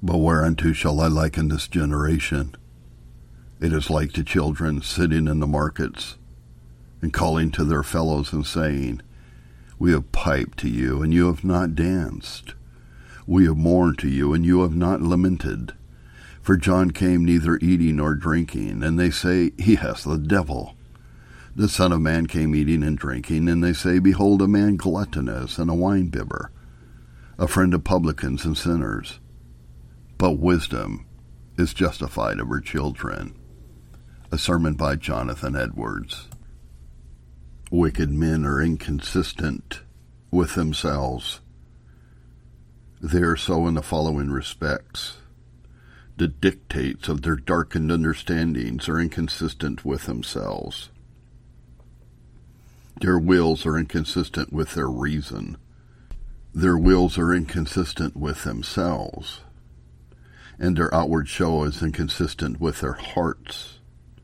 But whereunto shall I liken this generation? It is like to children sitting in the markets, and calling to their fellows and saying, We have piped to you, and you have not danced. We have mourned to you, and you have not lamented. For John came neither eating nor drinking, and they say, He hath the devil. The Son of Man came eating and drinking, and they say, Behold, a man gluttonous and a winebibber, a friend of publicans and sinners. But wisdom is justified of her children. A sermon by Jonathan Edwards. Wicked men are inconsistent with themselves. They are so in the following respects. The dictates of their darkened understandings are inconsistent with themselves. Their wills are inconsistent with their reason. Their wills are inconsistent with themselves, and their outward show is inconsistent with their hearts.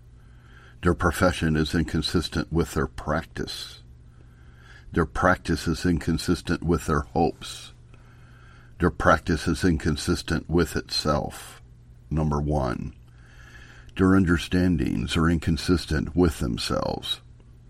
Their profession is inconsistent with their practice. Their practice is inconsistent with their hopes. Their practice is inconsistent with itself. Number one, their understandings are inconsistent with themselves.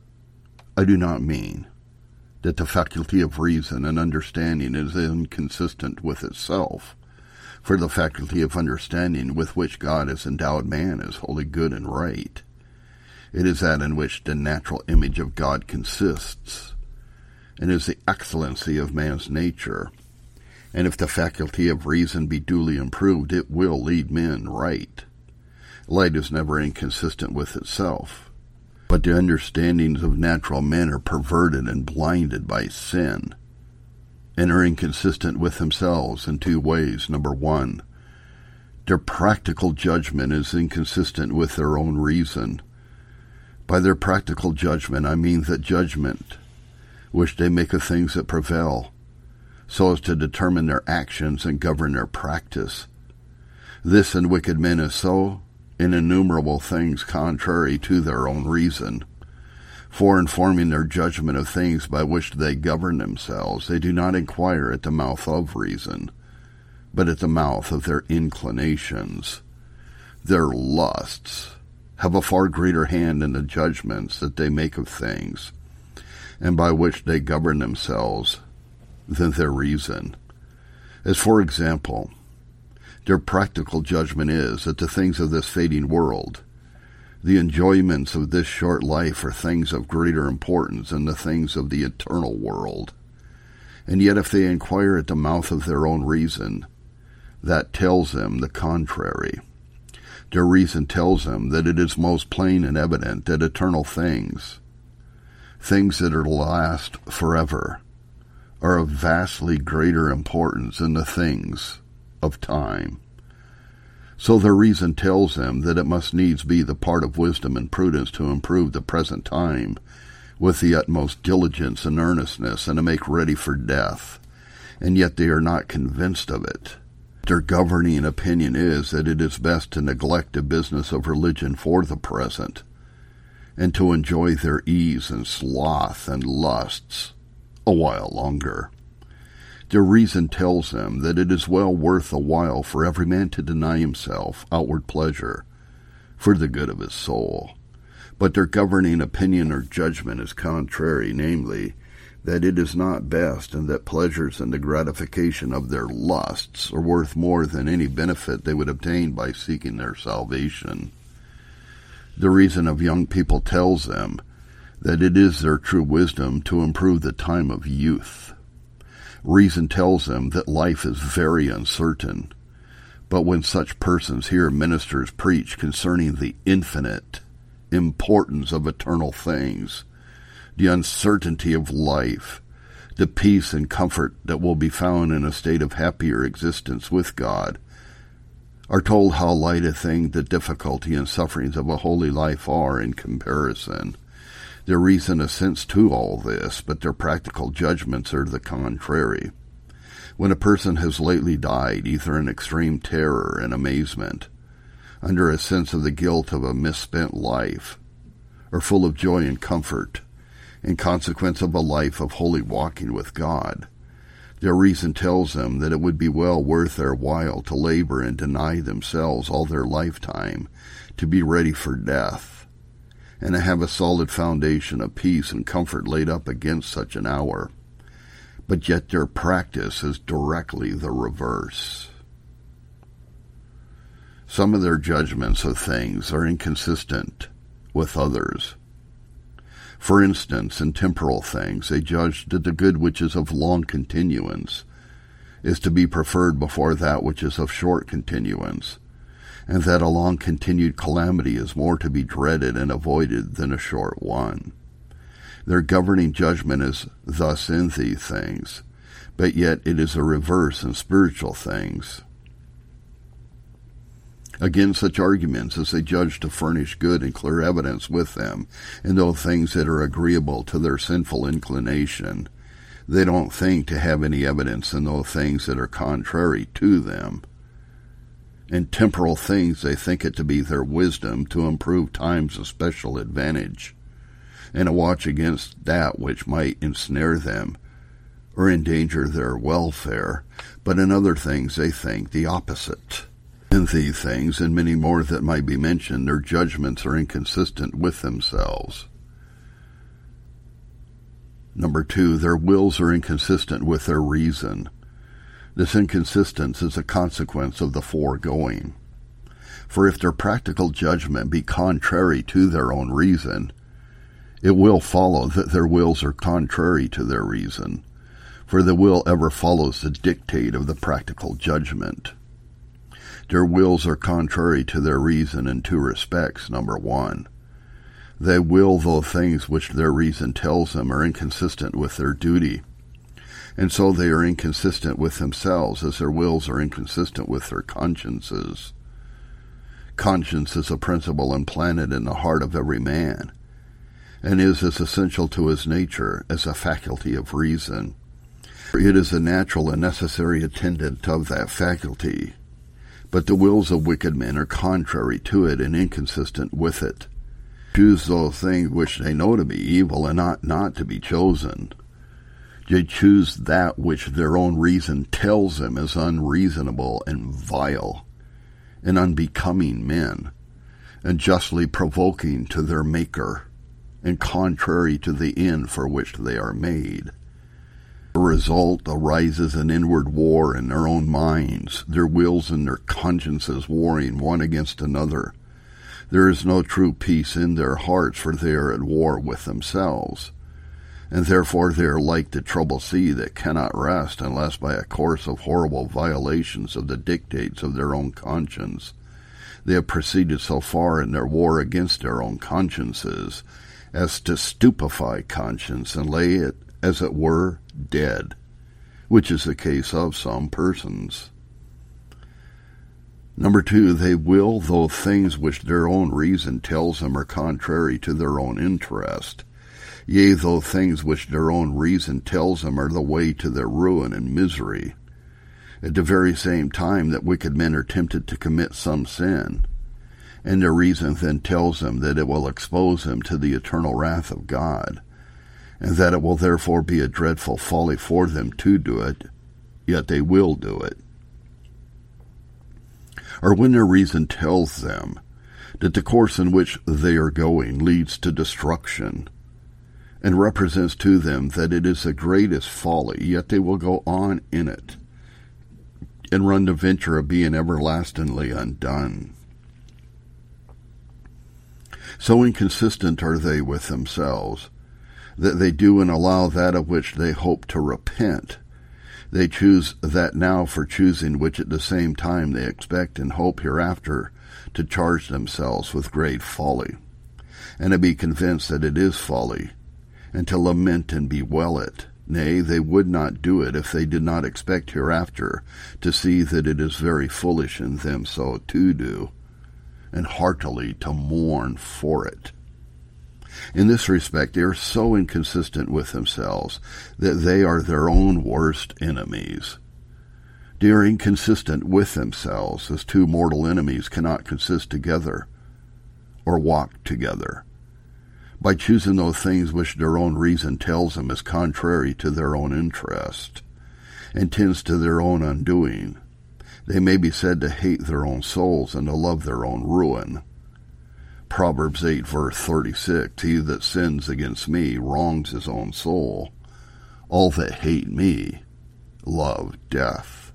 I do not mean that the faculty of reason and understanding is inconsistent with itself, for the faculty of understanding with which God has endowed man is wholly good and right. It is that in which the natural image of God consists, and is the excellency of man's nature. And if the faculty of reason be duly improved, it will lead men right. Light is never inconsistent with itself, but the understandings of natural men are perverted and blinded by sin, and are inconsistent with themselves in two ways. Number one, their practical judgment is inconsistent with their own reason. By their practical judgment, I mean that judgment which they make of things that prevail, so as to determine their actions and govern their practice. This in wicked men is so in innumerable things contrary to their own reason. For in forming their judgment of things by which they govern themselves, they do not inquire at the mouth of reason, but at the mouth of their inclinations. Their lusts have a far greater hand in the judgments that they make of things, and by which they govern themselves, than their reason. As for example, their practical judgment is that the things of this fading world, the enjoyments of this short life, are things of greater importance than the things of the eternal world. And yet if they inquire at the mouth of their own reason, that tells them the contrary. Their reason tells them that it is most plain and evident that eternal things, things that are to last forever, are of vastly greater importance than the things of time. So their reason tells them that it must needs be the part of wisdom and prudence to improve the present time with the utmost diligence and earnestness, and to make ready for death, and yet they are not convinced of it. Their governing opinion is that it is best to neglect the business of religion for the present, and to enjoy their ease and sloth and lusts a while longer. Their reason tells them that it is well worth a while for every man to deny himself outward pleasure for the good of his soul. But their governing opinion or judgment is contrary, namely, that it is not best, and that pleasures and the gratification of their lusts are worth more than any benefit they would obtain by seeking their salvation. The reason of young people tells them that it is their true wisdom to improve the time of youth. Reason tells them that life is very uncertain, but when such persons hear ministers preach concerning the infinite importance of eternal things, the uncertainty of life, the peace and comfort that will be found in a state of happier existence with God, are told how light a thing the difficulty and sufferings of a holy life are in comparison. Their reason assents to all this, but their practical judgments are the contrary. When a person has lately died, either in extreme terror and amazement, under a sense of the guilt of a misspent life, or full of joy and comfort, in consequence of a life of holy walking with God, Their reason tells them that it would be well worth their while to labor and deny themselves all their lifetime to be ready for death, and to have a solid foundation of peace and comfort laid up against such an hour. But yet their practice is directly the reverse. Some of their judgments of things are inconsistent with others. For instance, in temporal things, they judge that the good which is of long continuance is to be preferred before that which is of short continuance, and that a long-continued calamity is more to be dreaded and avoided than a short one. Their governing judgment is thus in these things, but yet it is a reverse in spiritual things. Again, such arguments as they judge to furnish good and clear evidence with them in those things that are agreeable to their sinful inclination, they don't think to have any evidence in those things that are contrary to them. In temporal things they think it to be their wisdom to improve times of special advantage, and to watch against that which might ensnare them or endanger their welfare, but in other things they think the opposite. In these things, and many more that might be mentioned, their judgments are inconsistent with themselves. Number 2, their wills are inconsistent with their reason. This inconsistence is a consequence of the foregoing. For if their practical judgment be contrary to their own reason, it will follow that their wills are contrary to their reason, for the will ever follows the dictate of the practical judgment. Their wills are contrary to their reason in two respects. Number 1, they will those things which their reason tells them are inconsistent with their duty, and so they are inconsistent with themselves as their wills are inconsistent with their consciences. Conscience is a principle implanted in the heart of every man, and is as essential to his nature as a faculty of reason. It is a natural and necessary attendant of that faculty. But the wills of wicked men are contrary to it and inconsistent with it. Choose those things which they know to be evil and ought not to be chosen. They choose that which their own reason tells them is unreasonable and vile and unbecoming men, and justly provoking to their Maker, and contrary to the end for which they are made. The result arises an inward war in their own minds, their wills and their consciences warring one against another. There is no true peace in their hearts, for they are at war with themselves, and therefore they are like the troubled sea that cannot rest unless by a course of horrible violations of the dictates of their own conscience they have proceeded so far in their war against their own consciences as to stupefy conscience and lay it, as it were, dead, which is the case of some persons. Number 2, they will those things which their own reason tells them are contrary to their own interest, yea, those things which their own reason tells them are the way to their ruin and misery, at the very same time that wicked men are tempted to commit some sin, and their reason then tells them that it will expose them to the eternal wrath of God, and that it will therefore be a dreadful folly for them to do it, yet they will do it. Or when their reason tells them that the course in which they are going leads to destruction, and represents to them that it is the greatest folly, yet they will go on in it, and run the venture of being everlastingly undone. So inconsistent are they with themselves, that they do and allow that of which they hope to repent. They choose that now for choosing which at the same time they expect and hope hereafter to charge themselves with great folly, and to be convinced that it is folly, and to lament and bewail it. Nay, they would not do it if they did not expect hereafter to see that it is very foolish in them so to do, and heartily to mourn for it. In this respect, they are so inconsistent with themselves that they are their own worst enemies. They are inconsistent with themselves, as two mortal enemies cannot consist together or walk together. By choosing those things which their own reason tells them is contrary to their own interest, and tends to their own undoing. They may be said to hate their own souls and to love their own ruin. Proverbs 8, verse 36, he that sins against me wrongs his own soul. All that hate me love death.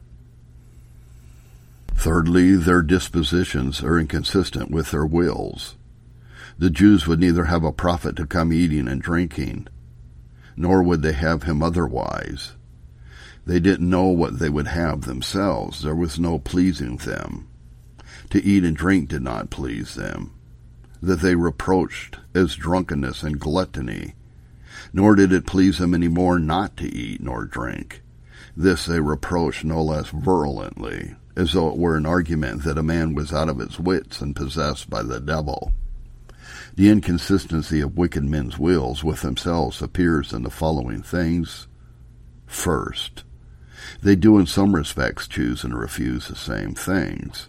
Thirdly, their dispositions are inconsistent with their wills. The Jews would neither have a prophet to come eating and drinking, nor would they have him otherwise. They didn't know what they would have themselves. There was no pleasing them. To eat and drink did not please them, that they reproached as drunkenness and gluttony. Nor did it please them any more not to eat nor drink. This they reproached no less virulently, as though it were an argument that a man was out of his wits and possessed by the devil. The inconsistency of wicked men's wills with themselves appears in the following things. First, they do in some respects choose and refuse the same things.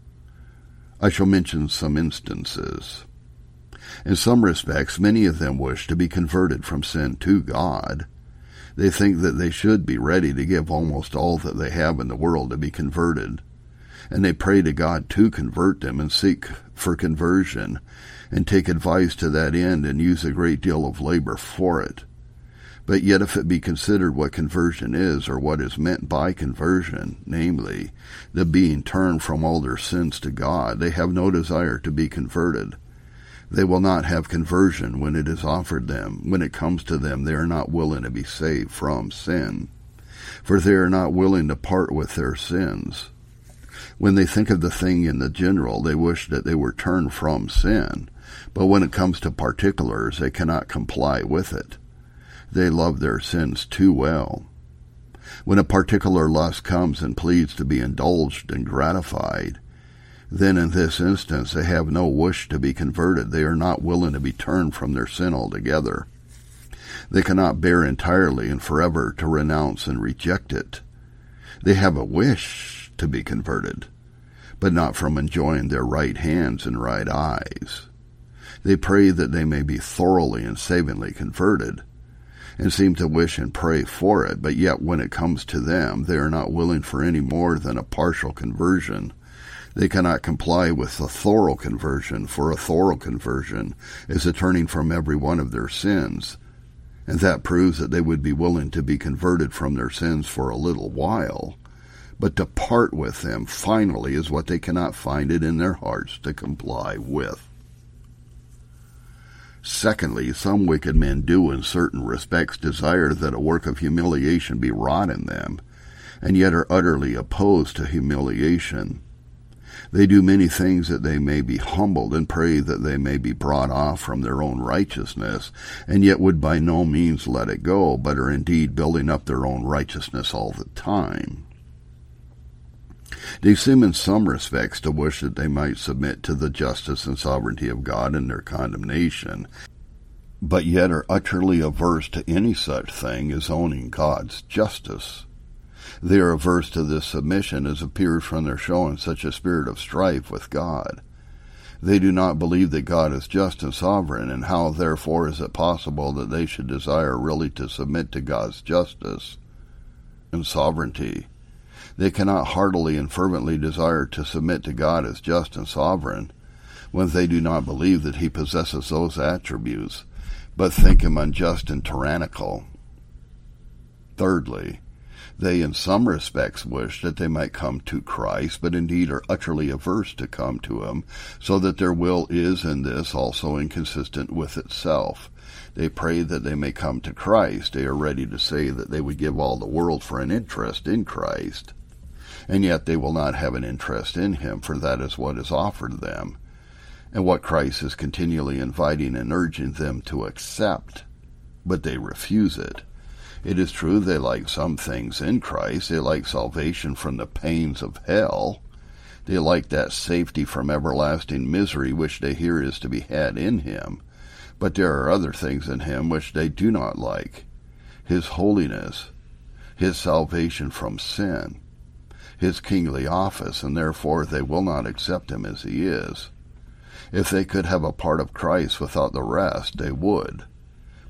I shall mention some instances. In some respects, many of them wish to be converted from sin to God. They think that they should be ready to give almost all that they have in the world to be converted, and they pray to God to convert them and seek for conversion and take advice to that end and use a great deal of labor for it. But yet if it be considered what conversion is, or what is meant by conversion, namely, the being turned from all their sins to God, they have no desire to be converted. They will not have conversion when it is offered them. When it comes to them, they are not willing to be saved from sin, for they are not willing to part with their sins. When they think of the thing in the general, they wish that they were turned from sin, but when it comes to particulars, they cannot comply with it. They love their sins too well. When a particular lust comes and pleads to be indulged and gratified, then in this instance they have no wish to be converted. They are not willing to be turned from their sin altogether. They cannot bear entirely and forever to renounce and reject it. They have a wish to be converted, but not from enjoying their right hands and right eyes. They pray that they may be thoroughly and savingly converted, and seem to wish and pray for it, but yet when it comes to them, they are not willing for any more than a partial conversion. They cannot comply with a thorough conversion, for a thorough conversion is a turning from every one of their sins, and that proves that they would be willing to be converted from their sins for a little while, but to part with them finally is what they cannot find it in their hearts to comply with. Secondly, some wicked men do in certain respects desire that a work of humiliation be wrought in them, and yet are utterly opposed to humiliation. They do many things that they may be humbled, and pray that they may be brought off from their own righteousness, and yet would by no means let it go, but are indeed building up their own righteousness all the time. They seem in some respects to wish that they might submit to the justice and sovereignty of God in their condemnation, but yet are utterly averse to any such thing as owning God's justice. They are averse to this submission, as appears from their showing such a spirit of strife with God. They do not believe that God is just and sovereign, and how therefore is it possible that they should desire really to submit to God's justice and sovereignty? They cannot heartily and fervently desire to submit to God as just and sovereign, when they do not believe that he possesses those attributes, but think him unjust and tyrannical. Thirdly, they in some respects wish that they might come to Christ, but indeed are utterly averse to come to him, so that their will is in this also inconsistent with itself. They pray that they may come to Christ. They are ready to say that they would give all the world for an interest in Christ, and yet they will not have an interest in him, for that is what is offered them, and what Christ is continually inviting and urging them to accept, but they refuse it. It is true they like some things in Christ. They like salvation from the pains of hell. They like that safety from everlasting misery which they hear is to be had in him. But there are other things in him which they do not like: his holiness, his salvation from sin, his kingly office, and therefore they will not accept him as he is. If they could have a part of Christ without the rest, they would.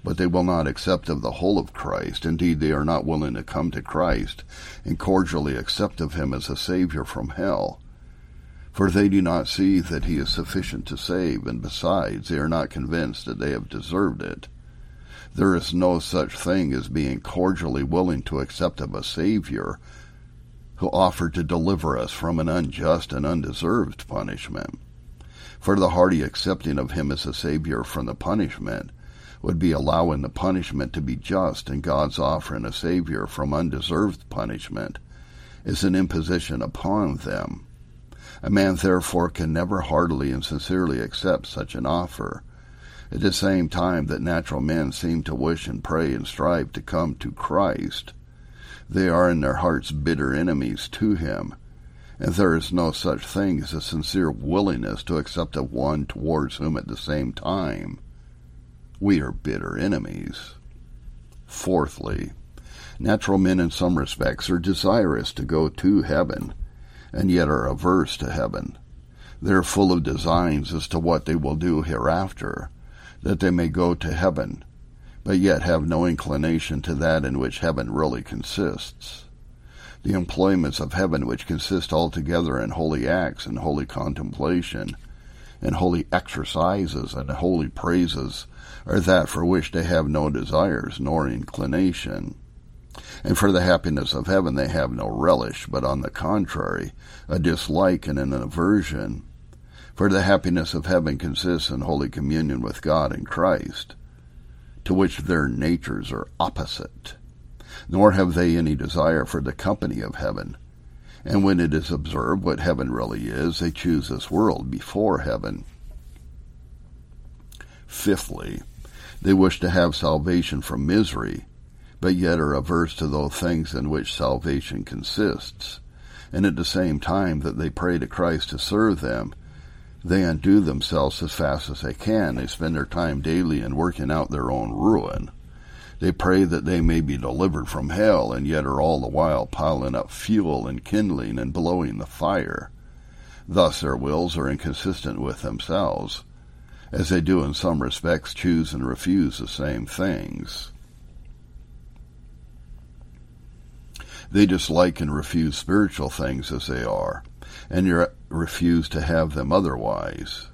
but they will not accept of the whole of Christ. Indeed, they are not willing to come to Christ and cordially accept of him as a Savior from hell. For they do not see that he is sufficient to save, and besides, they are not convinced that they have deserved it. There is no such thing as being cordially willing to accept of a Savior who offered to deliver us from an unjust and undeserved punishment. For the hearty accepting of him as a Savior from the punishment would be allowing the punishment to be just, and God's offering a Savior from undeserved punishment is an imposition upon them. A man therefore can never heartily and sincerely accept such an offer. At the same time that natural men seem to wish and pray and strive to come to Christ, they are in their hearts bitter enemies to him, and there is no such thing as a sincere willingness to accept of one towards whom at the same time we are bitter enemies. Fourthly, natural men in some respects are desirous to go to heaven, and yet are averse to heaven. They are full of designs as to what they will do hereafter, that they may go to heaven, but yet have no inclination to that in which heaven really consists. The employments of heaven, which consist altogether in holy acts and holy contemplation, and holy exercises and holy praises, are that for which they have no desires nor inclination. And for the happiness of heaven they have no relish, but on the contrary, a dislike and an aversion. For the happiness of heaven consists in holy communion with God and Christ, to which their natures are opposite. Nor have they any desire for the company of heaven. And when it is observed what heaven really is, they choose this world before heaven. Fifthly, they wish to have salvation from misery, but yet are averse to those things in which salvation consists. And at the same time that they pray to Christ to serve them, they undo themselves as fast as they can. They spend their time daily in working out their own ruin. They pray that they may be delivered from hell, and yet are all the while piling up fuel and kindling and blowing the fire. Thus their wills are inconsistent with themselves, as they do in some respects choose and refuse the same things. They dislike and refuse spiritual things as they are, and yet refuse to have them otherwise.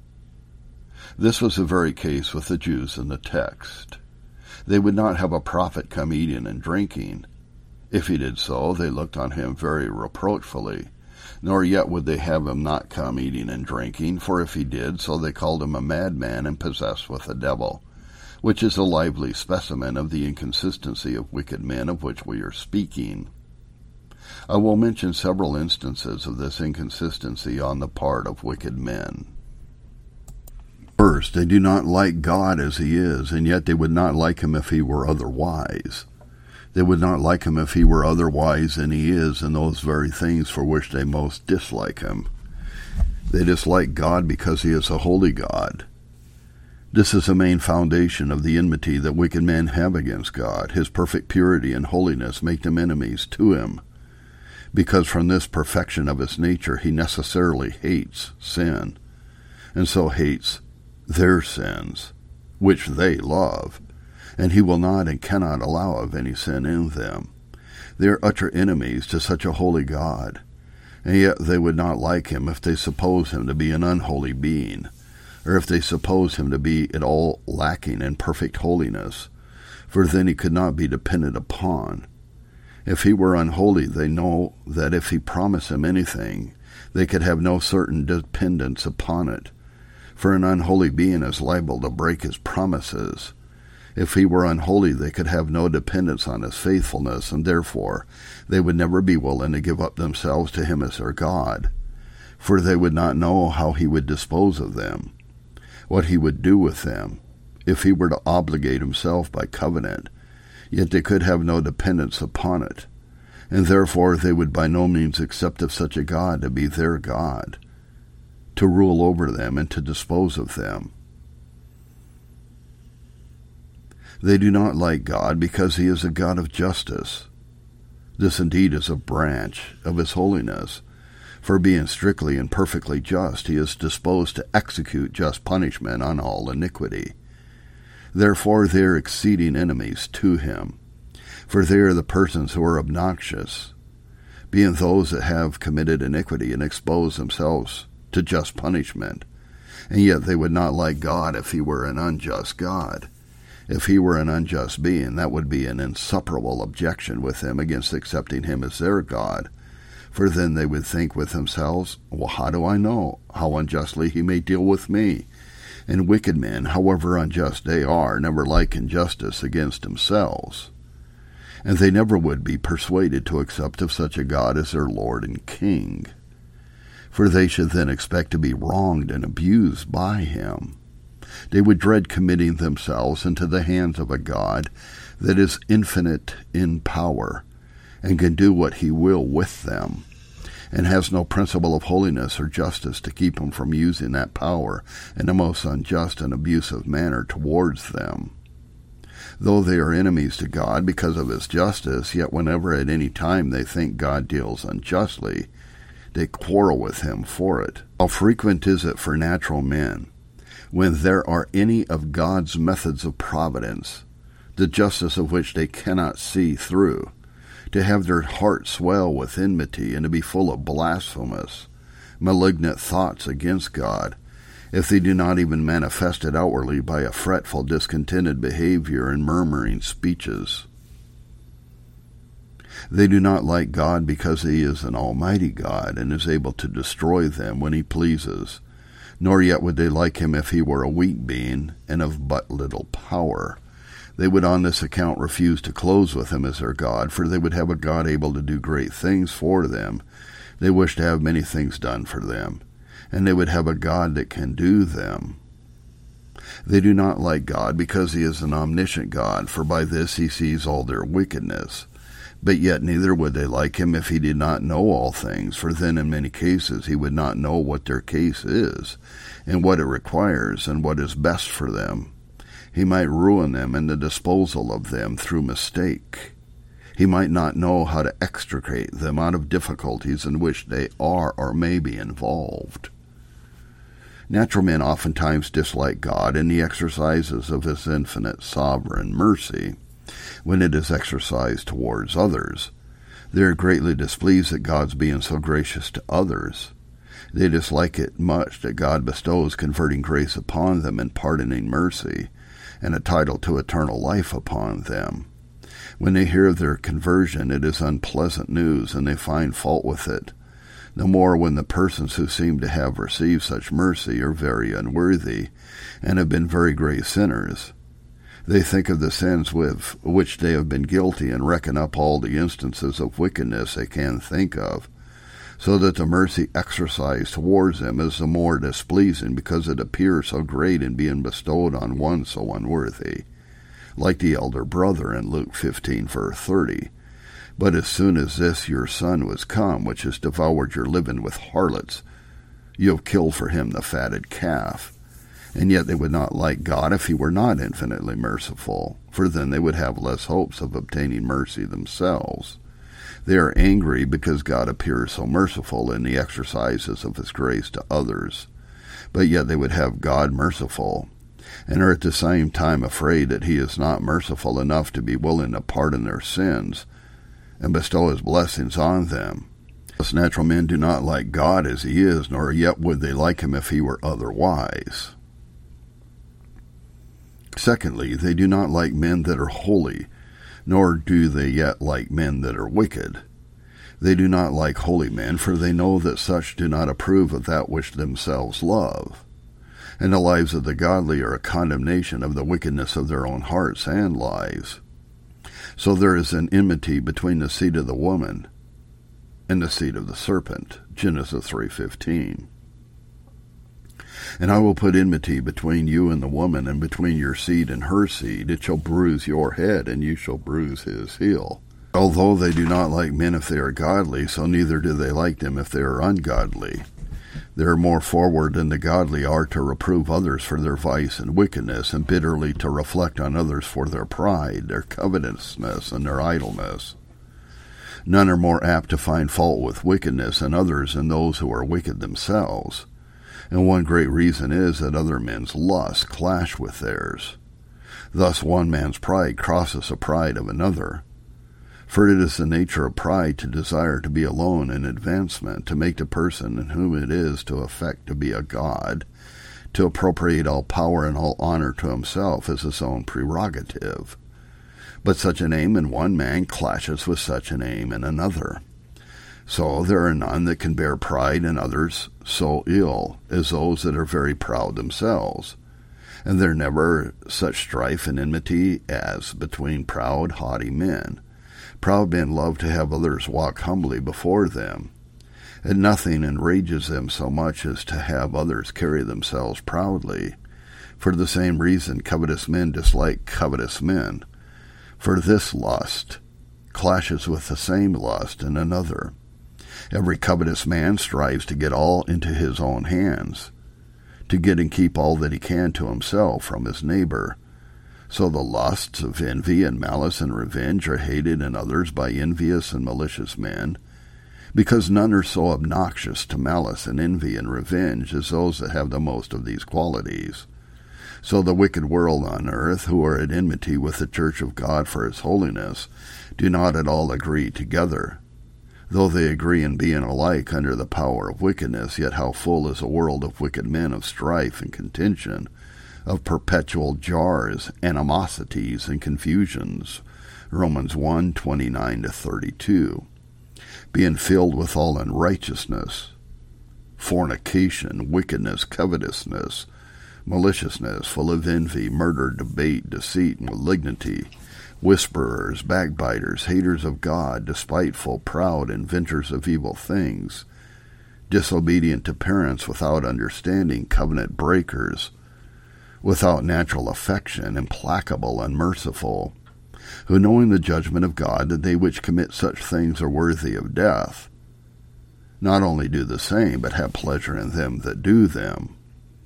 This was the very case with the Jews in the text. They would not have a prophet come eating and drinking. If he did so, they looked on him very reproachfully. Nor yet would they have him not come eating and drinking, for if he did so, they called him a madman and possessed with the devil, which is a lively specimen of the inconsistency of wicked men of which we are speaking. I will mention several instances of this inconsistency on the part of wicked men. First, they do not like God as he is, and yet they would not like him if he were otherwise. They would not like him if he were otherwise than he is in those very things for which they most dislike him. They dislike God because he is a holy God. This is the main foundation of the enmity that wicked men have against God. His perfect purity and holiness make them enemies to him, because from this perfection of his nature he necessarily hates sin, and so hates their sins, which they love, and he will not and cannot allow of any sin in them. They are utter enemies to such a holy God, and yet they would not like him if they suppose him to be an unholy being, or if they suppose him to be at all lacking in perfect holiness, for then he could not be depended upon. If he were unholy, they know that if he promised them anything, they could have no certain dependence upon it, for an unholy being is liable to break his promises. If he were unholy, they could have no dependence on his faithfulness, and therefore they would never be willing to give up themselves to him as their God, for they would not know how he would dispose of them, what he would do with them, if he were to obligate himself by covenant, yet they could have no dependence upon it, and therefore they would by no means accept of such a God to be their God, to rule over them and to dispose of them. They do not like God because he is a God of justice. This indeed is a branch of his holiness, for being strictly and perfectly just, he is disposed to execute just punishment on all iniquity. Therefore they are exceeding enemies to him, for they are the persons who are obnoxious, being those that have committed iniquity and expose themselves to just punishment. And yet they would not like God if he were an unjust God. If he were an unjust being, that would be an insuperable objection with them against accepting him as their God. For then they would think with themselves, well, how do I know how unjustly he may deal with me? And wicked men, however unjust they are, never like injustice against themselves. And they never would be persuaded to accept of such a God as their Lord and King. For they should then expect to be wronged and abused by him. They would dread committing themselves into the hands of a God that is infinite in power and can do what he will with them, and has no principle of holiness or justice to keep him from using that power in a most unjust and abusive manner towards them. Though they are enemies to God because of his justice, yet whenever at any time they think God deals unjustly, they quarrel with him for it. How frequent is it for natural men, when there are any of God's methods of providence, the justice of which they cannot see through, to have their heart swell with enmity and to be full of blasphemous, malignant thoughts against God, if they do not even manifest it outwardly by a fretful, discontented behavior and murmuring speeches. They do not like God because he is an almighty God and is able to destroy them when he pleases, nor yet would they like him if he were a weak being and of but little power. They would on this account refuse to close with him as their God, for they would have a God able to do great things for them. They wish to have many things done for them, and they would have a God that can do them. They do not like God because he is an omniscient God, for by this he sees all their wickedness. But yet neither would they like him if he did not know all things, for then in many cases he would not know what their case is, and what it requires, and what is best for them. He might ruin them in the disposal of them through mistake. He might not know how to extricate them out of difficulties in which they are or may be involved. Natural men oftentimes dislike God in the exercises of his infinite sovereign mercy. When it is exercised towards others, they are greatly displeased at God's being so gracious to others. They dislike it much that God bestows converting grace upon them and pardoning mercy, and a title to eternal life upon them. When they hear of their conversion, it is unpleasant news, and they find fault with it. No more when the persons who seem to have received such mercy are very unworthy, and have been very great sinners. They think of the sins with which they have been guilty, and reckon up all the instances of wickedness they can think of, so that the mercy exercised towards them is the more displeasing because it appears so great in being bestowed on one so unworthy, like the elder brother in Luke 15, verse 30. But as soon as this your son was come, which has devoured your living with harlots, you have killed for him the fatted calf. And yet they would not like God if he were not infinitely merciful, for then they would have less hopes of obtaining mercy themselves. They are angry because God appears so merciful in the exercises of his grace to others, but yet they would have God merciful, and are at the same time afraid that he is not merciful enough to be willing to pardon their sins and bestow his blessings on them. Thus natural men do not like God as he is, nor yet would they like him if he were otherwise. Secondly, they do not like men that are holy, nor do they yet like men that are wicked. They do not like holy men, for they know that such do not approve of that which themselves love. And the lives of the godly are a condemnation of the wickedness of their own hearts and lives. So there is an enmity between the seed of the woman and the seed of the serpent. Genesis 3:15. And I will put enmity between you and the woman, and between your seed and her seed. It shall bruise your head, and you shall bruise his heel. Although they do not like men if they are godly, so neither do they like them if they are ungodly. They are more forward than the godly are to reprove others for their vice and wickedness, and bitterly to reflect on others for their pride, their covetousness, and their idleness. None are more apt to find fault with wickedness in others than those who are wicked themselves. And one great reason is that other men's lusts clash with theirs. Thus one man's pride crosses the pride of another. For it is the nature of pride to desire to be alone in advancement, to make the person in whom it is to affect to be a god, to appropriate all power and all honor to himself as his own prerogative. But such an aim in one man clashes with such an aim in another. So there are none that can bear pride in others so ill as those that are very proud themselves. And there never such strife and enmity as between proud, haughty men. Proud men love to have others walk humbly before them, and nothing enrages them so much as to have others carry themselves proudly. For the same reason covetous men dislike covetous men, for this lust clashes with the same lust in another. Every covetous man strives to get all into his own hands, to get and keep all that he can to himself from his neighbor. So the lusts of envy and malice and revenge are hated in others by envious and malicious men, because none are so obnoxious to malice and envy and revenge as those that have the most of these qualities. So the wicked world on earth, who are at enmity with the church of God for its holiness, do not at all agree together. Though they agree in being alike under the power of wickedness, yet how full is a world of wicked men of strife and contention, of perpetual jars, animosities, and confusions. Romans 1:29-32. Being filled with all unrighteousness, fornication, wickedness, covetousness, maliciousness, full of envy, murder, debate, deceit, malignity, whisperers, backbiters, haters of God, despiteful, proud, inventors of evil things, disobedient to parents, without understanding, covenant breakers, without natural affection, implacable, unmerciful, who knowing the judgment of God, that they which commit such things are worthy of death, not only do the same, but have pleasure in them that do them.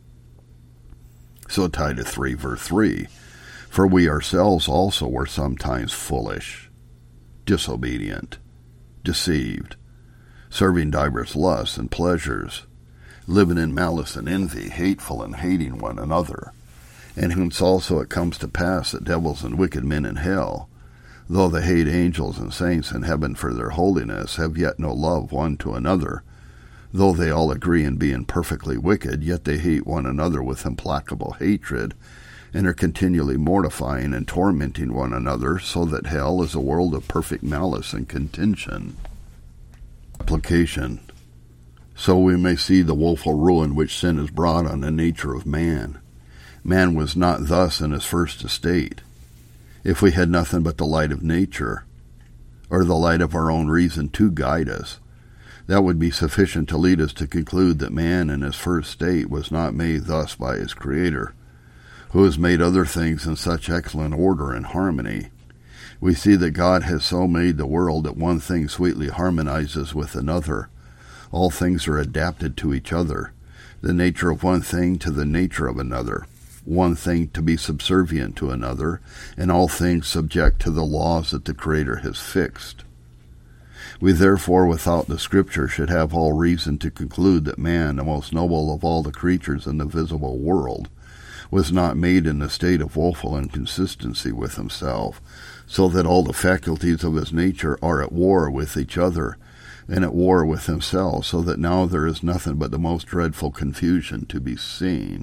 So Titus 3, verse 3, for we ourselves also were sometimes foolish, disobedient, deceived, serving divers lusts and pleasures, living in malice and envy, hateful and hating one another. And hence also it comes to pass that devils and wicked men in hell, though they hate angels and saints in heaven for their holiness, have yet no love one to another. Though they all agree in being perfectly wicked, yet they hate one another with implacable hatred, and are continually mortifying and tormenting one another, so that hell is a world of perfect malice and contention. Application. So we may see the woeful ruin which sin has brought on the nature of man. Man was not thus in his first estate. If we had nothing but the light of nature, or the light of our own reason to guide us, that would be sufficient to lead us to conclude that man in his first state was not made thus by his Creator, who has made other things in such excellent order and harmony. We see that God has so made the world that one thing sweetly harmonizes with another. All things are adapted to each other, the nature of one thing to the nature of another, one thing to be subservient to another, and all things subject to the laws that the Creator has fixed. We therefore, without the Scripture, should have all reason to conclude that man, the most noble of all the creatures in the visible world, was not made in a state of woeful inconsistency with himself, so that all the faculties of his nature are at war with each other, and at war with himself, so that now there is nothing but the most dreadful confusion to be seen.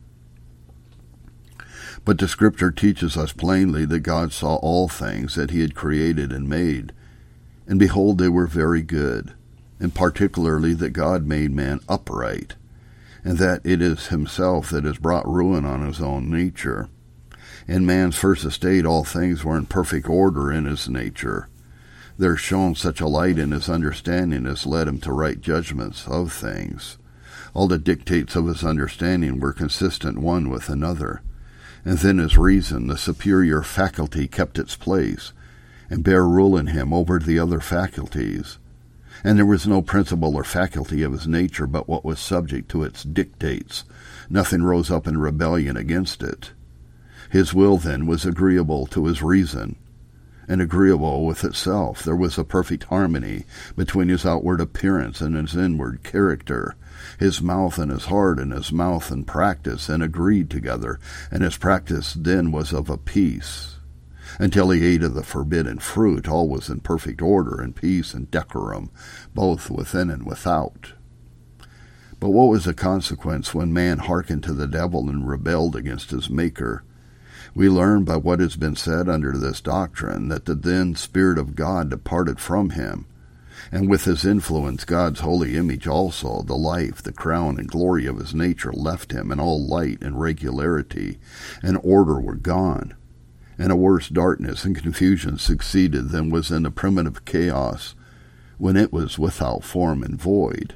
But the Scripture teaches us plainly that God saw all things that he had created and made, and behold, they were very good, and particularly that God made man upright, and that it is himself that has brought ruin on his own nature. In man's first estate all things were in perfect order in his nature. There shone such a light in his understanding as led him to right judgments of things. All the dictates of his understanding were consistent one with another. And then his reason, the superior faculty, kept its place, and bare rule in him over the other faculties. And there was no principle or faculty of his nature but what was subject to its dictates. Nothing rose up in rebellion against it. His will, then, was agreeable to his reason, and agreeable with itself. There was a perfect harmony between his outward appearance and his inward character. His mouth and his heart and his mouth and practice and agreed together, and his practice then was of a piece. Until he ate of the forbidden fruit, all was in perfect order and peace and decorum, both within and without. But what was the consequence when man hearkened to the devil and rebelled against his Maker? We learn by what has been said under this doctrine that the then Spirit of God departed from him, and with his influence God's holy image also, the life, the crown, and glory of his nature left him, and all light and regularity and order were gone, and a worse darkness and confusion succeeded than was in the primitive chaos when it was without form and void.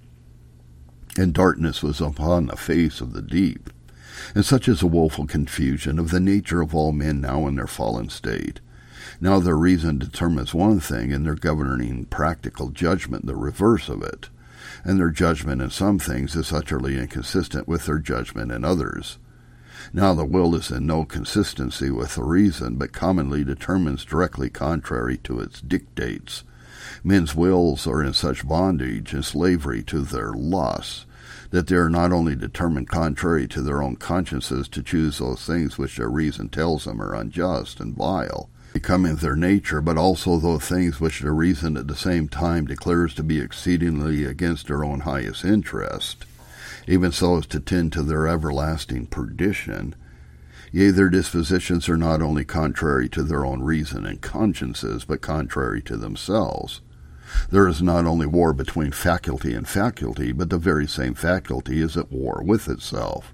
And darkness was upon the face of the deep. And such is a woeful confusion of the nature of all men now in their fallen state. Now their reason determines one thing, and their governing practical judgment the reverse of it. And their judgment in some things is utterly inconsistent with their judgment in others. Now the will is in no consistency with the reason, but commonly determines directly contrary to its dictates. Men's wills are in such bondage and slavery to their lusts that they are not only determined contrary to their own consciences to choose those things which their reason tells them are unjust and vile, becoming their nature, but also those things which their reason at the same time declares to be exceedingly against their own highest interest, even so as to tend to their everlasting perdition. Yea, their dispositions are not only contrary to their own reason and consciences, but contrary to themselves. There is not only war between faculty and faculty, but the very same faculty is at war with itself,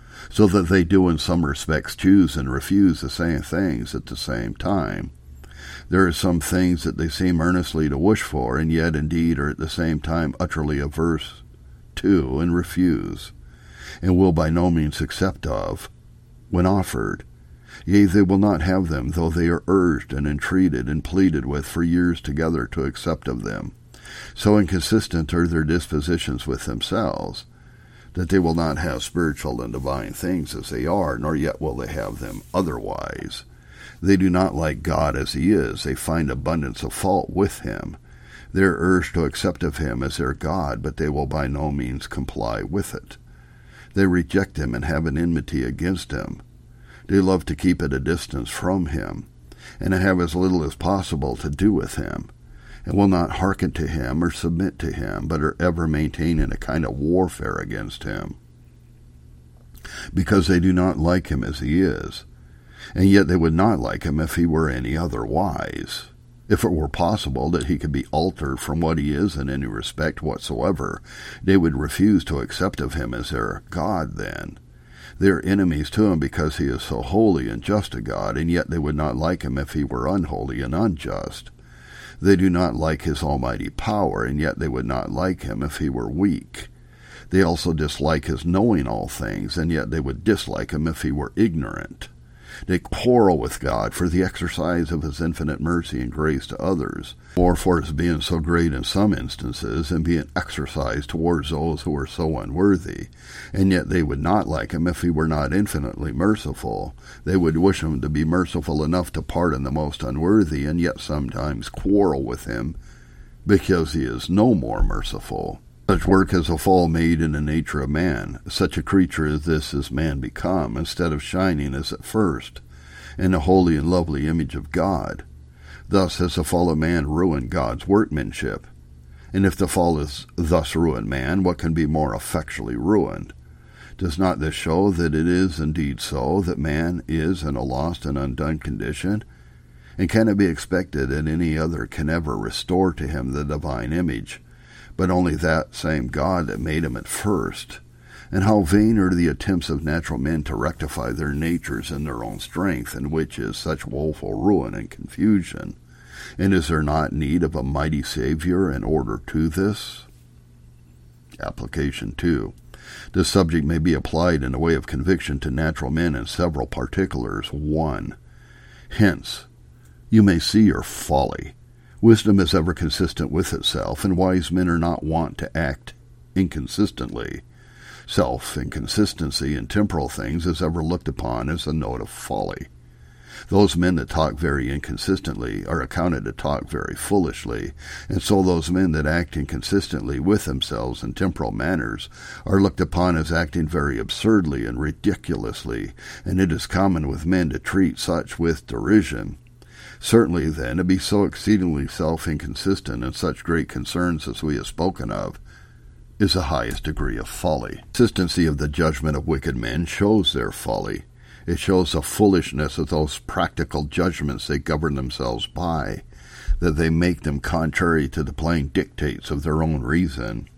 so that they do in some respects choose and refuse the same things at the same time. There are some things that they seem earnestly to wish for, and yet indeed are at the same time utterly averse to and refuse, and will by no means accept of, when offered. Yea, they will not have them, though they are urged and entreated and pleaded with for years together to accept of them. So inconsistent are their dispositions with themselves, that they will not have spiritual and divine things as they are, nor yet will they have them otherwise. They do not like God as he is. They find abundance of fault with him. They are urged to accept of him as their God, but they will by no means comply with it. They reject him and have an enmity against him. They love to keep at a distance from him, and to have as little as possible to do with him, and will not hearken to him or submit to him, but are ever maintaining a kind of warfare against him, because they do not like him as he is, and yet they would not like him if he were any otherwise. If it were possible that he could be altered from what he is in any respect whatsoever, they would refuse to accept of him as their God then. They are enemies to him because he is so holy and just a God, and yet they would not like him if he were unholy and unjust. They do not like his almighty power, and yet they would not like him if he were weak. They also dislike his knowing all things, and yet they would dislike him if he were ignorant. They quarrel with God for the exercise of his infinite mercy and grace to others, or for his being so great in some instances and being exercised towards those who are so unworthy, and yet they would not like him if he were not infinitely merciful. They would wish him to be merciful enough to pardon the most unworthy, and yet sometimes quarrel with him because he is no more merciful. Such work as a fall made in the nature of man. Such a creature as this is man become, instead of shining as at first in the holy and lovely image of God. Thus has the fall of man ruined God's workmanship. And if the fall is thus ruined man, what can be more effectually ruined? Does not this show that it is indeed so, that man is in a lost and undone condition? And can it be expected that any other can ever restore to him the divine image, but only that same God that made him at first? And how vain are the attempts of natural men to rectify their natures in their own strength, in which is such woeful ruin and confusion. And is there not need of a mighty Savior in order to this? Application 2. This subject may be applied in a way of conviction to natural men in several particulars. 1. Hence, you may see your folly. Wisdom is ever consistent with itself, and wise men are not wont to act inconsistently. Self-inconsistency in temporal things is ever looked upon as a note of folly. Those men that talk very inconsistently are accounted to talk very foolishly, and so those men that act inconsistently with themselves in temporal manners are looked upon as acting very absurdly and ridiculously, and it is common with men to treat such with derision. Certainly, then, to be so exceedingly self-inconsistent in such great concerns as we have spoken of is the highest degree of folly. Consistency of the judgment of wicked men shows their folly. It shows the foolishness of those practical judgments they govern themselves by, that they make them contrary to the plain dictates of their own reason.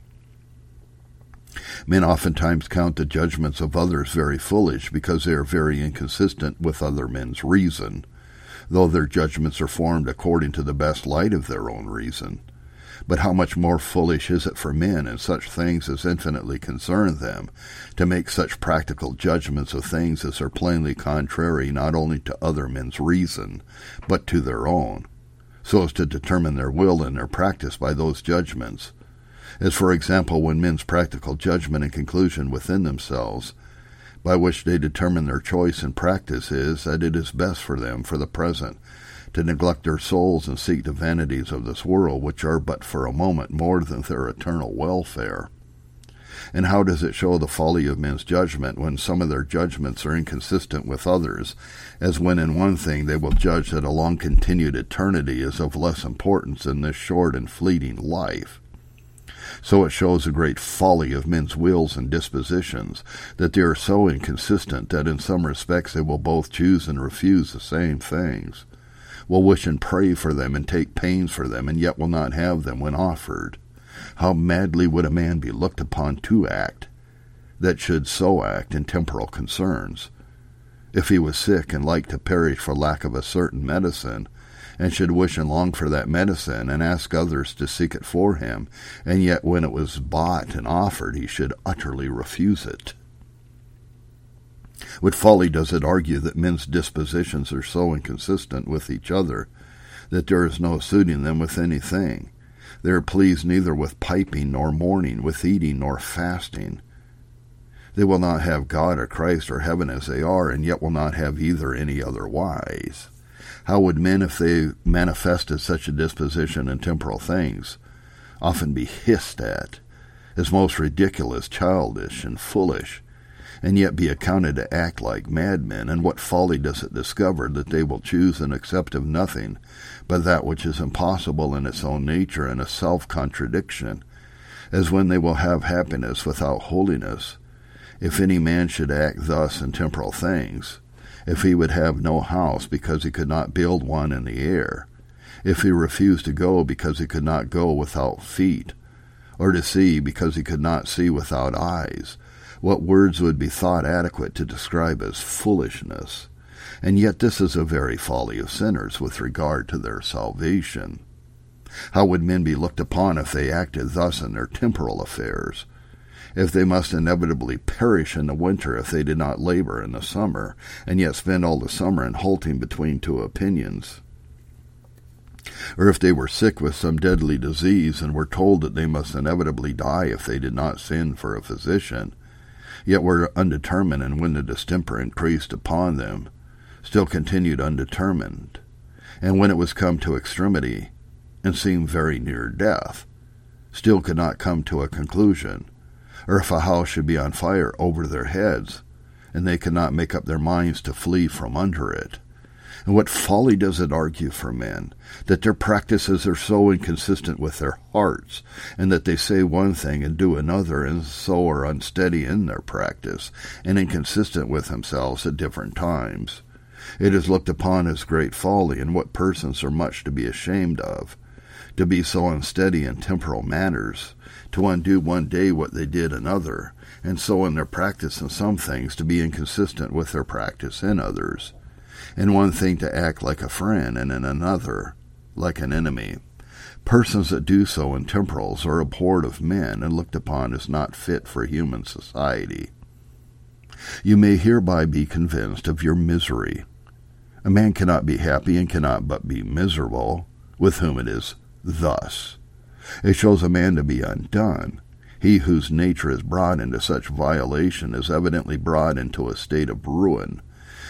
Men oftentimes count the judgments of others very foolish because they are very inconsistent with other men's reason, though their judgments are formed according to the best light of their own reason. But how much more foolish is it for men in such things as infinitely concern them to make such practical judgments of things as are plainly contrary not only to other men's reason, but to their own, so as to determine their will and their practice by those judgments, as for example when men's practical judgment and conclusion within themselves, by which they determine their choice and practice, is that it is best for them for the present to neglect their souls and seek the vanities of this world, which are but for a moment more than their eternal welfare. And how does it show the folly of men's judgment when some of their judgments are inconsistent with others, as when in one thing they will judge that a long-continued eternity is of less importance than this short and fleeting life? So it shows the great folly of men's wills and dispositions, that they are so inconsistent that in some respects they will both choose and refuse the same things, will wish and pray for them and take pains for them, and yet will not have them when offered. How madly would a man be looked upon to act, that should so act in temporal concerns, if he was sick and like to perish for lack of a certain medicine, and should wish and long for that medicine, and ask others to seek it for him, and yet when it was bought and offered he should utterly refuse it. What folly does it argue that men's dispositions are so inconsistent with each other that there is no suiting them with anything? They are pleased neither with piping nor mourning, with eating nor fasting. They will not have God or Christ or heaven as they are, and yet will not have either any otherwise. How would men, if they manifested such a disposition in temporal things, often be hissed at as most ridiculous, childish, and foolish, and yet be accounted to act like madmen? And what folly does it discover that they will choose and accept of nothing but that which is impossible in its own nature and a self-contradiction, as when they will have happiness without holiness? If any man should act thus in temporal things, if he would have no house because he could not build one in the air, if he refused to go because he could not go without feet, or to see because he could not see without eyes, what words would be thought adequate to describe as foolishness? And yet this is a very folly of sinners with regard to their salvation. How would men be looked upon if they acted thus in their temporal affairs? If they must inevitably perish in the winter if they did not labor in the summer, and yet spend all the summer in halting between two opinions? Or if they were sick with some deadly disease and were told that they must inevitably die if they did not send for a physician, yet were undetermined, and when the distemper increased upon them, still continued undetermined, and when it was come to extremity, and seemed very near death, still could not come to a conclusion? Or if a house should be on fire over their heads, and they could not make up their minds to flee from under it? And what folly does it argue for men, that their practices are so inconsistent with their hearts, and that they say one thing and do another, and so are unsteady in their practice, and inconsistent with themselves at different times? It is looked upon as great folly, and what persons are much to be ashamed of, to be so unsteady in temporal matters, to undo one day what they did another, and so in their practice in some things to be inconsistent with their practice in others. In one thing to act like a friend, and in another like an enemy. Persons that do so in temporals are abhorred of men, and looked upon as not fit for human society. You may hereby be convinced of your misery. A man cannot be happy and cannot but be miserable, with whom it is thus. It shows a man to be undone. He whose nature is brought into such violation is evidently brought into a state of ruin,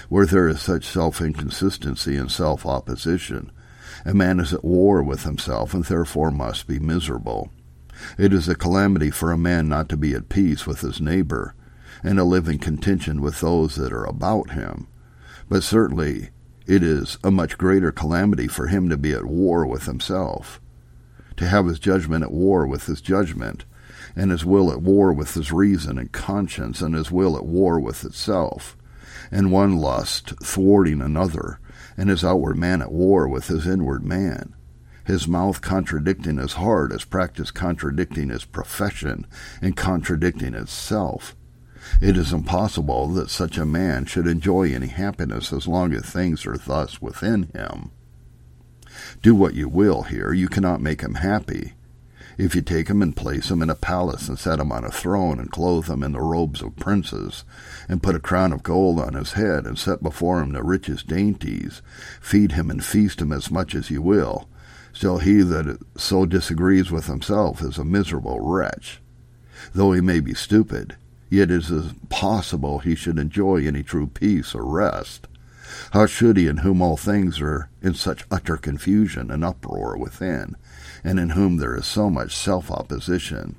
Where there is such self-inconsistency and self-opposition, a man is at war with himself and therefore must be miserable. It is a calamity for a man not to be at peace with his neighbor, and to live in contention with those that are about him. But certainly it is a much greater calamity for him to be at war with himself, to have his judgment at war with his judgment, and his will at war with his reason and conscience, and his will at war with itself, and one lust thwarting another, and his outward man at war with his inward man, his mouth contradicting his heart, his practice contradicting his profession, and contradicting itself. It is impossible that such a man should enjoy any happiness as long as things are thus within him. Do what you will here, you cannot make him happy. If you take him and place him in a palace and set him on a throne and clothe him in the robes of princes, and put a crown of gold on his head and set before him the richest dainties, feed him and feast him as much as you will, still he that so disagrees with himself is a miserable wretch. Though he may be stupid, yet it is impossible he should enjoy any true peace or rest. How should he, in whom all things are in such utter confusion and uproar within, and in whom there is so much self-opposition?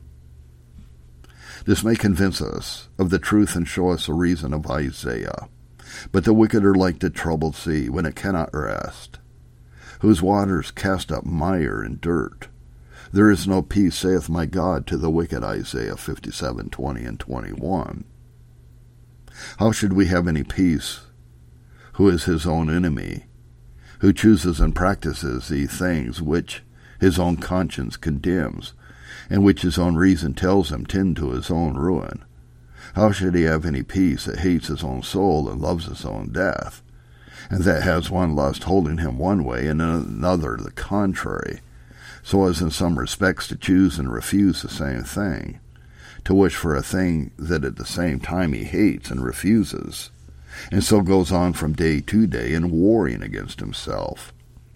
This may convince us of the truth and show us a reason of Isaiah. But the wicked are like the troubled sea when it cannot rest, whose waters cast up mire and dirt. There is no peace, saith my God, to the wicked, Isaiah 57:20 and 21. How should we have any peace, who is his own enemy, who chooses and practices the things which his own conscience condemns, and which his own reason tells him tend to his own ruin? How should he have any peace that hates his own soul and loves his own death, and that has one lust holding him one way and another the contrary, so as in some respects to choose and refuse the same thing, to wish for a thing that at the same time he hates and refuses, and so goes on from day to day in warring against himself?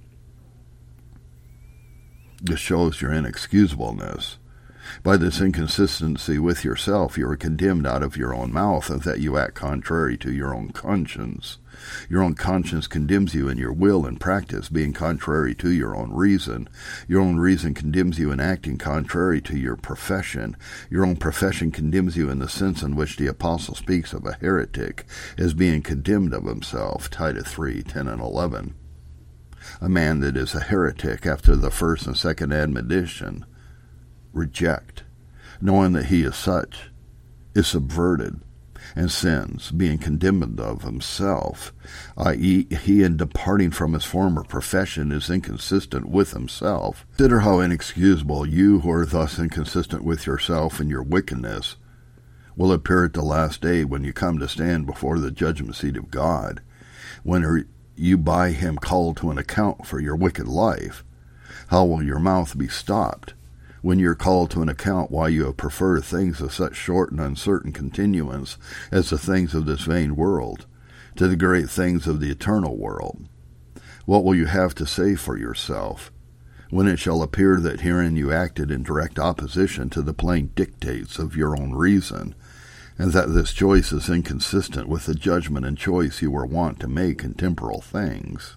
This shows your inexcusableness. By this inconsistency with yourself, you are condemned out of your own mouth, and that you act contrary to your own conscience. Your own conscience condemns you in your will and practice, being contrary to your own reason. Your own reason condemns you in acting contrary to your profession. Your own profession condemns you in the sense in which the apostle speaks of a heretic as being condemned of himself, Titus 3:10 and 11. A man that is a heretic after the first and second admonition, reject, knowing that he is such, is subverted, and sins, being condemned of himself, i.e., he in departing from his former profession is inconsistent with himself. Consider how inexcusable you who are thus inconsistent with yourself and your wickedness will appear at the last day when you come to stand before the judgment seat of God, when you by him called to an account for your wicked life. How will your mouth be stopped when you're called to an account why you have preferred things of such short and uncertain continuance as the things of this vain world to the great things of the eternal world? What will you have to say for yourself when it shall appear that herein you acted in direct opposition to the plain dictates of your own reason, and that this choice is inconsistent with the judgment and choice you were wont to make in temporal things?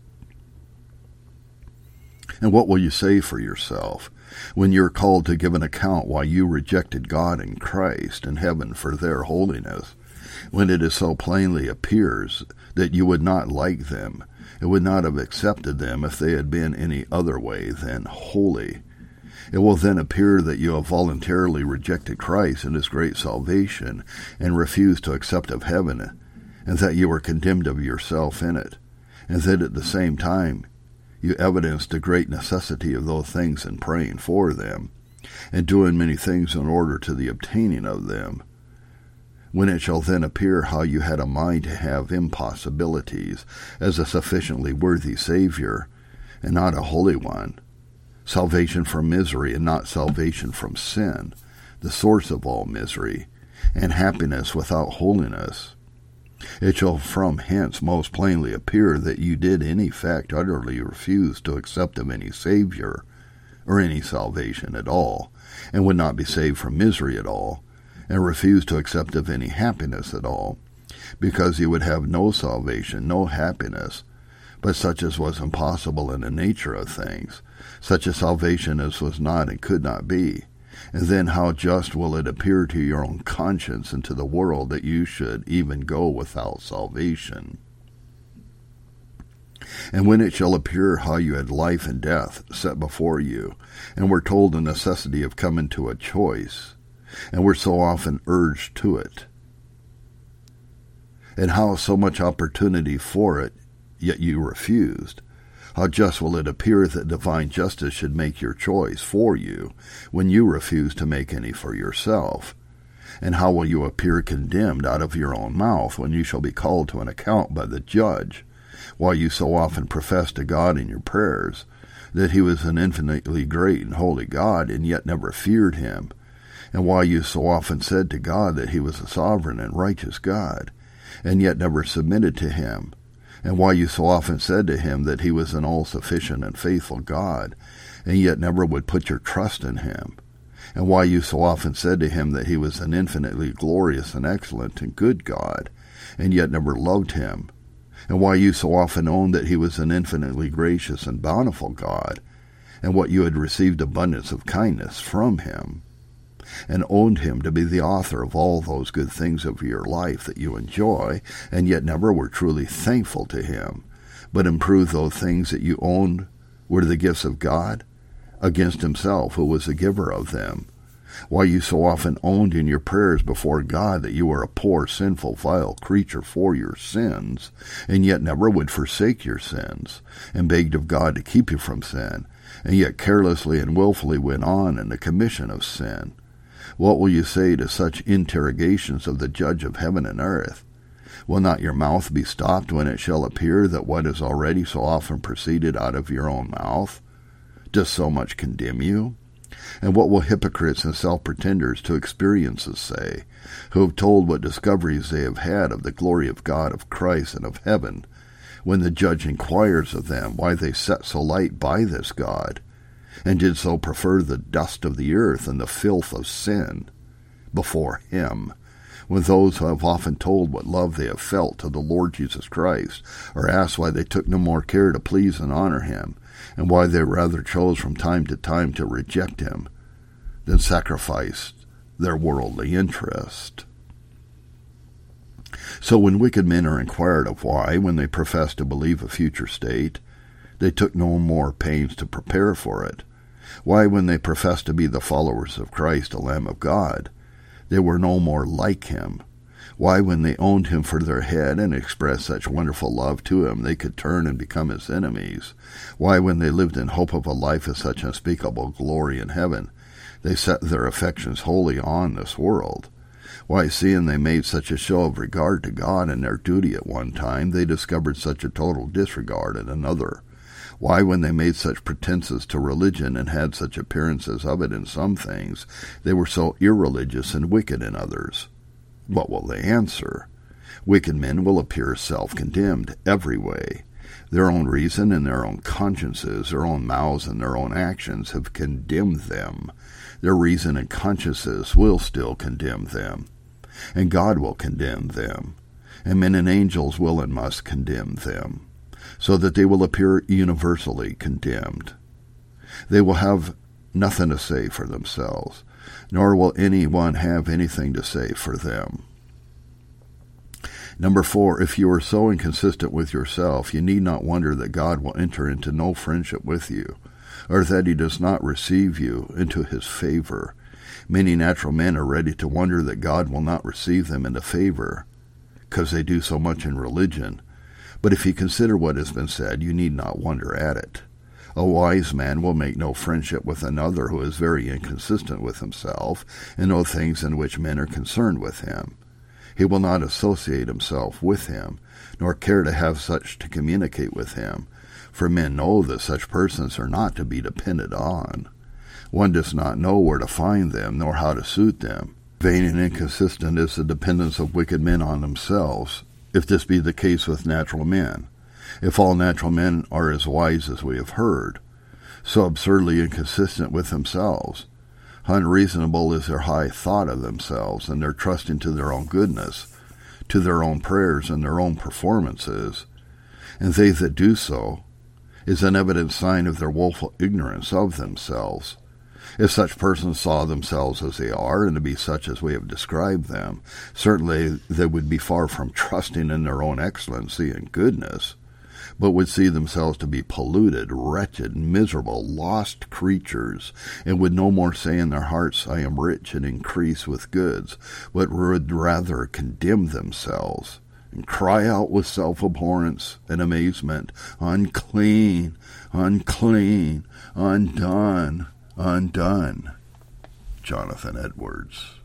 And what will you say for yourself when you're called to give an account why you rejected God and Christ and heaven for their holiness, when it is so plainly appears that you would not like them, and would not have accepted them if they had been any other way than holy? It will then appear that you have voluntarily rejected Christ and his great salvation, and refused to accept of heaven, and that you are condemned of yourself in it, and that at the same time you evidenced the great necessity of those things in praying for them, and doing many things in order to the obtaining of them. When it shall then appear how you had a mind to have impossibilities as a sufficiently worthy Savior, and not a holy one, salvation from misery and not salvation from sin, the source of all misery, and happiness without holiness, it shall from hence most plainly appear that you did in effect utterly refuse to accept of any Savior, or any salvation at all, and would not be saved from misery at all, and refuse to accept of any happiness at all, because he would have no salvation, no happiness, but such as was impossible in the nature of things, such a salvation as was not and could not be. And then how just will it appear to your own conscience and to the world that you should even go without salvation? And when it shall appear how you had life and death set before you, and were told the necessity of coming to a choice, and were so often urged to it, and how so much opportunity for it, yet you refused, how just will it appear that divine justice should make your choice for you, when you refuse to make any for yourself? And how will you appear condemned out of your own mouth, when you shall be called to an account by the judge, while you so often profess to God in your prayers that he was an infinitely great and holy God, and yet never feared him, and why you so often said to God that he was a sovereign and righteous God, and yet never submitted to him, and why you so often said to him that he was an all-sufficient and faithful God, and yet never would put your trust in him, and why you so often said to him that he was an infinitely glorious and excellent and good God, and yet never loved him, and why you so often owned that he was an infinitely gracious and bountiful God, and what you had received abundance of kindness from him, and owned him to be the author of all those good things of your life that you enjoy, and yet never were truly thankful to him, but improved those things that you owned were the gifts of God against himself, who was the giver of them. Why you so often owned in your prayers before God that you were a poor, sinful, vile creature for your sins, and yet never would forsake your sins, and begged of God to keep you from sin, and yet carelessly and willfully went on in the commission of sin. What will you say to such interrogations of the Judge of heaven and earth? Will not your mouth be stopped when it shall appear that what has already so often proceeded out of your own mouth does so much condemn you? And what will hypocrites and self-pretenders to experiences say, who have told what discoveries they have had of the glory of God, of Christ, and of heaven, when the Judge inquires of them why they set so light by this God, and did so prefer the dust of the earth and the filth of sin before him, when those who have often told what love they have felt to the Lord Jesus Christ are asked why they took no more care to please and honor him, and why they rather chose from time to time to reject him than sacrificed their worldly interest. So when wicked men are inquired of why, when they profess to believe a future state, they took no more pains to prepare for it, why, when they profess to be the followers of Christ, the Lamb of God, they were no more like him, why, when they owned him for their head and expressed such wonderful love to him, they could turn and become his enemies, why, when they lived in hope of a life of such unspeakable glory in heaven, they set their affections wholly on this world, why, seeing they made such a show of regard to God and their duty at one time, they discovered such a total disregard at another, why, when they made such pretenses to religion and had such appearances of it in some things, they were so irreligious and wicked in others. What will they answer? Wicked men will appear self-condemned every way. Their own reason and their own consciences, their own mouths and their own actions have condemned them. Their reason and consciences will still condemn them, and God will condemn them, and men and angels will and must condemn them, so that they will appear universally condemned. They will have nothing to say for themselves, nor will anyone have anything to say for them. Number 4, if you are so inconsistent with yourself, you need not wonder that God will enter into no friendship with you, or that he does not receive you into his favor. Many natural men are ready to wonder that God will not receive them into favor, because they do so much in religion. But if you consider what has been said, you need not wonder at it. A wise man will make no friendship with another who is very inconsistent with himself, and no things in which men are concerned with him. He will not associate himself with him, nor care to have such to communicate with him, for men know that such persons are not to be depended on. One does not know where to find them, nor how to suit them. Vain and inconsistent is the dependence of wicked men on themselves, if this be the case with natural men. If all natural men are as wise as we have heard, so absurdly inconsistent with themselves, unreasonable is their high thought of themselves, and their trusting to their own goodness, to their own prayers and their own performances, and they that do so, is an evident sign of their woeful ignorance of themselves. If such persons saw themselves as they are, and to be such as we have described them, certainly they would be far from trusting in their own excellency and goodness, but would see themselves to be polluted, wretched, miserable, lost creatures, and would no more say in their hearts, I am rich and increase with goods, but would rather condemn themselves, and cry out with self-abhorrence and amazement, unclean, unclean, undone, undone. Jonathan Edwards.